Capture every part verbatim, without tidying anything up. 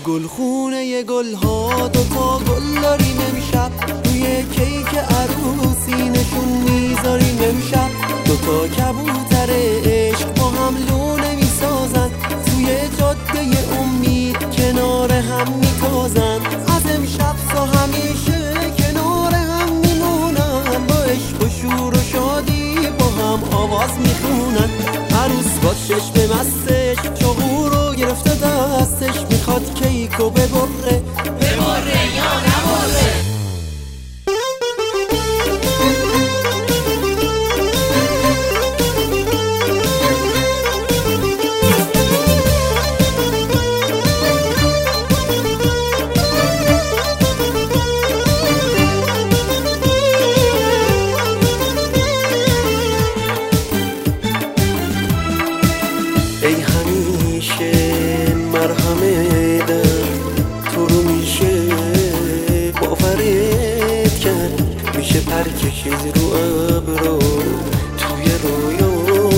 گلخونه گل ها دوتا گل داریم امشب، روی کیک عروسی نشون میذاریم امشب. دوتا کبوتر عشق با هم لونه میسازن، توی جاده امید کنار هم میتازن. از امشب تا همیشه کنار هم میمونن، با عشق و شور و شادی با هم آواز میخونن. عروس با چشم مستش شغور رو گرفته دستش، میخواد کیکو ببره ببره یا نبره. ای همیشه مرهمه تو رو میشه باورت کرد، میشه پر کشید رو ابرو توی رویا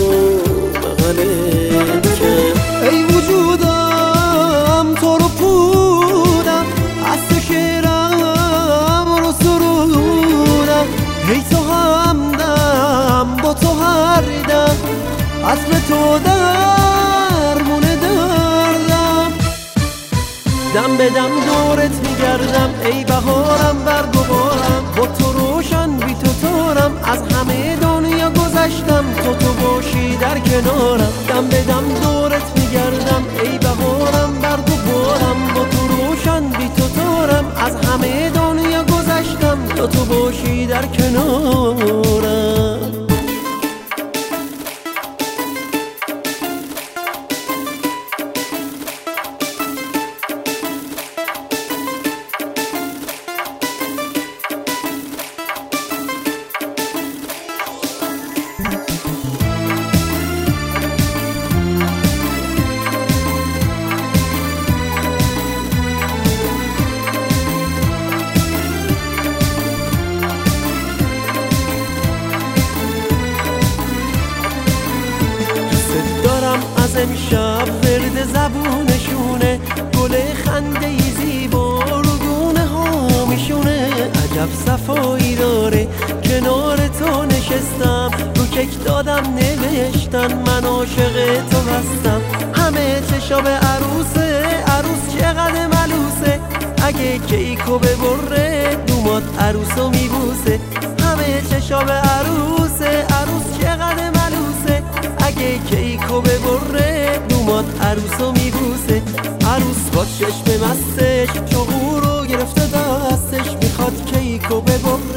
بغلت کرد. ای وجودم تو رو پودم، از تو شعرم رو سرودم. ای تو همدم با تو هر دم، عطر تو درمونه دردم. دم به دم دورت میگردم ای بهارم برگوارم، با تو روشن بی تو تارم. از همه دنیا گذشتم تو تو باشی در کنارم. دم به دم دورت میگردم ای بهارم برگوارم، با تو روشن بی تو تارم. از همه دنیا گذشتم تو تو باشی در کنارم. از امشب ورد زبونشونه، گل خنده ای زیبا رو گونه ها میشونه. عجب صفایی داره کنار تو نشستم، رو کیک دادم نوشتن من عاشق تو هستم. همه چشا به عروسه، عروس چقدر ملوسه، اگه کیکو ببره دومات عروسو میبوسه. همه چشا به عروسه، عروس چقدر ملوسه، اگه کیکو ببره دومات عروسو میبوسه. عروس با چشم مستش شغور رو گرفته دستش، میخواد کیکو ببره